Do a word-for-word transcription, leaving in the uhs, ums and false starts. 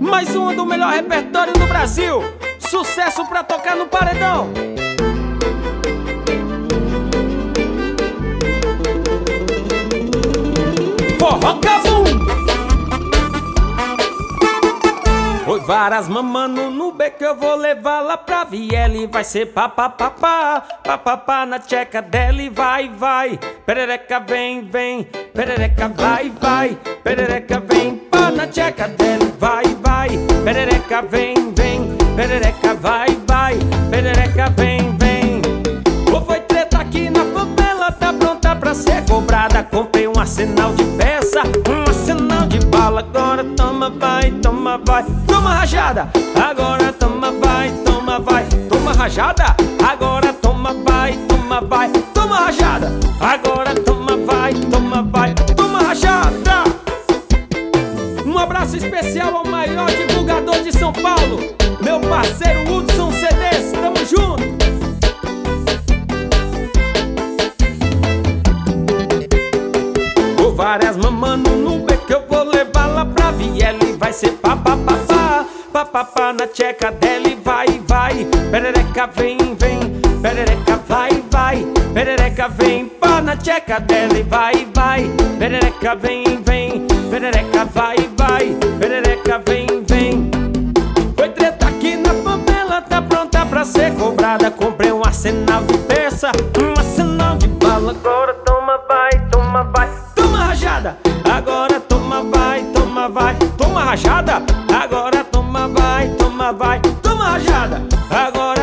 Mais uma do melhor repertório do Brasil. Sucesso pra tocar no paredão. Forró Cabum. Oi, varas mamando no beco, eu vou levar lá pra Viela e vai ser papapá, papapá na tcheca dela e vai, vai. Perereca vem, vem, perereca vai, vai. Perereca vem, pá na tcheca dela e vai, vai. Perereca vem, vem, perereca vai, vai. Perereca vem, vem. Ou foi treta aqui na favela, tá pronta pra ser cobrada. Comprei um arsenal de peça, um arsenal de bala. Agora toma, vai, toma, vai. Toma rajada, agora toma, vai, toma, vai. Toma rajada, agora toma, vai, toma, vai. Toma rajada, agora toma, vai, toma, vai. Toma rajada. Um abraço especial ao maior divulgador de São Paulo, meu parceiro Hudson C Ds, tamo junto. Vou várias mamando no beco, eu vou levar lá pra Viela e vai ser papapá, papapá na tcheca dela e vai, vai. Perereca vem, vem, perereca vai, vai. Perereca vem, pá na tcheca dela e vai, vai. Perereca vem, vem, perereca vai, vai. Perereca vem, vem. Foi treta aqui na favela, tá pronta pra ser cobrada. Comprei um arsenal de peça, um arsenal de bala. Agora toma, vai, toma, vai. Toma rajada, agora toma, vai, toma, vai. Toma rajada, agora toma, vai, toma, vai. Toma rajada, agora